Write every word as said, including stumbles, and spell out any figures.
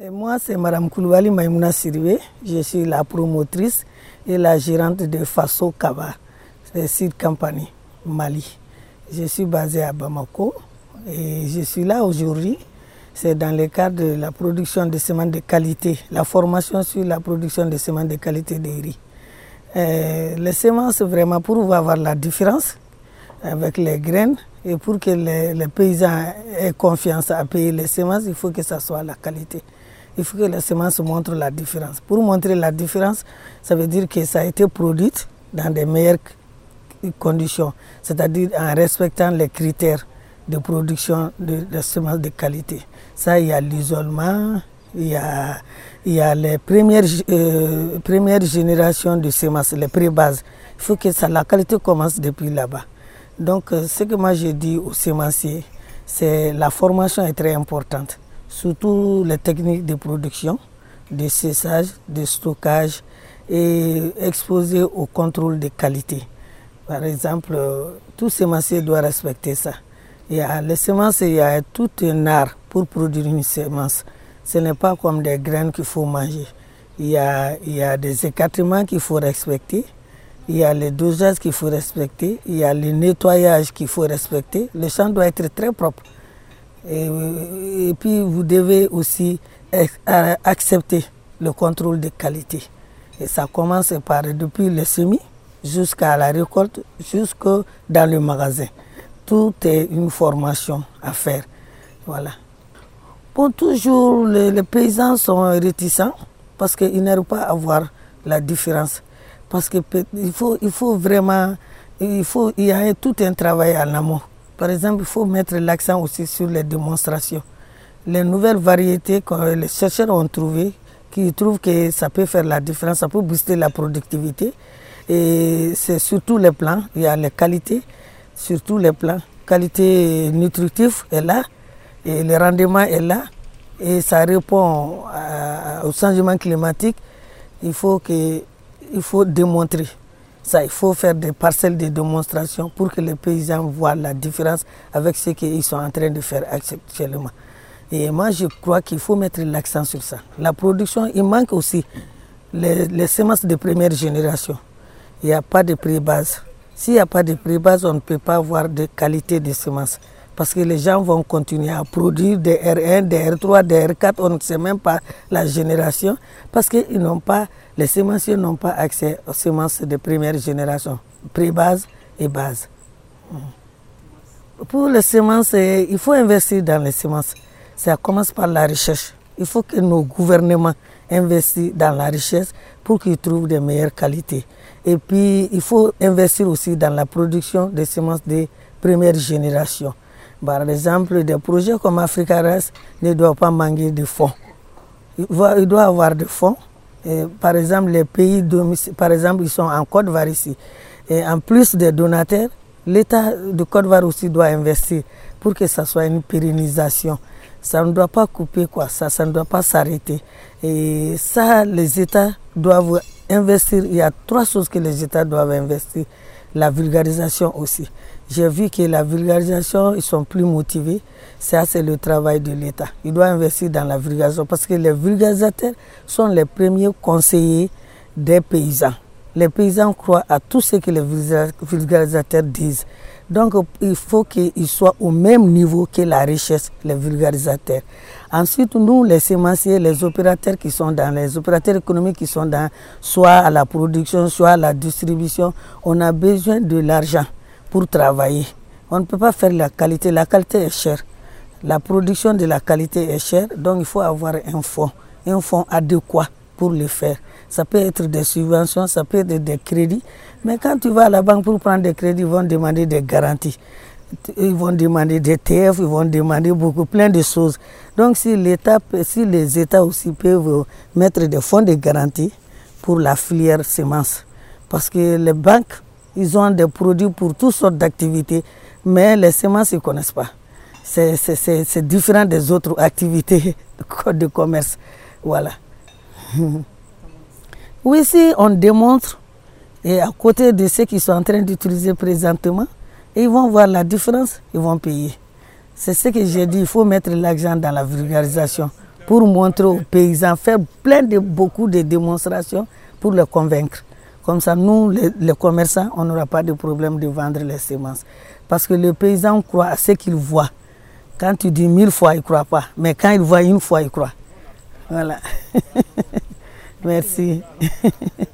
Et moi, c'est Mme Koulibaly Maïmouna Sidibé. Je suis la promotrice et la gérante de Faso Kaba, c'est Sud Campani, Mali. Je suis basée à Bamako et je suis là aujourd'hui. C'est dans le cadre de la production de semences de qualité, la formation sur la production de semences de qualité de riz. Euh, les semences, vraiment, pour avoir la différence avec les graines et pour que les, les paysans aient confiance à payer les semences, il faut que ça soit la qualité. Il faut que les semences montrent la différence. Pour montrer la différence, ça veut dire que ça a été produit dans des meilleures conditions, c'est-à-dire en respectant les critères de production de, de semences de qualité. Ça, il y a l'isolement, il y a, il y a les premières, euh, premières générations de semences, les pré-bases. Il faut que ça, la qualité commence depuis là-bas. Donc, ce que moi je dis aux semenciers, c'est la formation est très importante, surtout les techniques de production, de séchage, de stockage et exposé au contrôle de qualité. Par exemple, tout semencier doit respecter ça. Il y a les semences, il y a tout un art pour produire une semence. Ce n'est pas comme des graines qu'il faut manger. Il y a, il y a des écartements qu'il faut respecter. Il y a les dosages qu'il faut respecter. Il y a le nettoyage qu'il faut respecter. Le champ doit être très propre. Et, et puis, vous devez aussi accepter le contrôle de qualité. Et ça commence par depuis le semis jusqu'à la récolte, jusque dans le magasin. Tout est une formation à faire. Voilà. Pour toujours, les, les paysans sont réticents parce qu'ils n'arrivent pas à voir la différence. Parce qu'il faut, il faut vraiment, il, faut, il y a tout un travail en amont. Par exemple, il faut mettre l'accent aussi sur les démonstrations. Les nouvelles variétés que les chercheurs ont trouvées, qui trouvent que ça peut faire la différence, ça peut booster la productivité. Et c'est surtout les plans, il y a les qualités. Surtout les plans, qualité nutritive est là, et le rendement est là, et ça répond à, au changement climatique. Il faut, que, il faut démontrer ça, il faut faire des parcelles de démonstration pour que les paysans voient la différence avec ce qu'ils sont en train de faire actuellement. Et moi, je crois qu'il faut mettre l'accent sur ça. La production, il manque aussi les, les semences de première génération. Il n'y a pas de pré-base. S'il n'y a pas de pré-base, on ne peut pas avoir de qualité de semences. Parce que les gens vont continuer à produire des R un, des R trois, des R quatre, on ne sait même pas la génération. Parce que ils n'ont pas, les semenciers n'ont pas accès aux semences de première génération, pré-base et base. Pour les semences, il faut investir dans les semences. Ça commence par la recherche. Il faut que nos gouvernements investissent dans la recherche pour qu'ils trouvent de meilleures qualités. Et puis, il faut investir aussi dans la production des semences de première génération. Par exemple, des projets comme Africa Rice ne doivent pas manquer de fonds. Il doit y avoir des fonds. Et par exemple, les pays, par exemple, ils sont en Côte d'Ivoire ici. Et en plus des donateurs, l'État de Côte d'Ivoire aussi doit investir pour que ça soit une pérennisation. Ça ne doit pas couper quoi, ça, ça ne doit pas s'arrêter. Et ça, les États doivent investir. Il y a trois choses que les États doivent investir. La vulgarisation aussi. J'ai vu que la vulgarisation, ils sont plus motivés. Ça, c'est le travail de l'État. Il doit investir dans la vulgarisation parce que les vulgarisateurs sont les premiers conseillers des paysans. Les paysans croient à tout ce que les vulgarisateurs disent. Donc, il faut qu'ils soient au même niveau que la richesse, les vulgarisateurs. Ensuite, nous, les sémenciers, les opérateurs qui sont dans, les opérateurs économiques qui sont dans, soit à la production, soit à la distribution, on a besoin de l'argent pour travailler. On ne peut pas faire la qualité. La qualité est chère. La production de la qualité est chère, donc il faut avoir un fonds, un fonds adéquat pour le faire. Ça peut être des subventions, ça peut être des crédits. Mais quand tu vas à la banque pour prendre des crédits, ils vont demander des garanties. Ils vont demander des T F, ils vont demander beaucoup, plein de choses. Donc si l'État, si les États aussi peuvent mettre des fonds de garantie pour la filière semences. Parce que les banques, ils ont des produits pour toutes sortes d'activités, mais les semences, ils ne connaissent pas. C'est, c'est, c'est, c'est différent des autres activités de commerce. Voilà. Oui, si on démontre, et à côté de ceux qui sont en train d'utiliser présentement, ils vont voir la différence, ils vont payer. C'est ce que j'ai dit, il faut mettre l'argent dans la vulgarisation pour montrer aux paysans, faire plein de beaucoup de démonstrations pour les convaincre. Comme ça, nous, les, les commerçants, on n'aura pas de problème de vendre les semences. Parce que le paysan croit à ce qu'il voit. Quand tu dis mille fois, il ne croit pas. Mais quand il voit une fois, il croit. Voilà. Merci.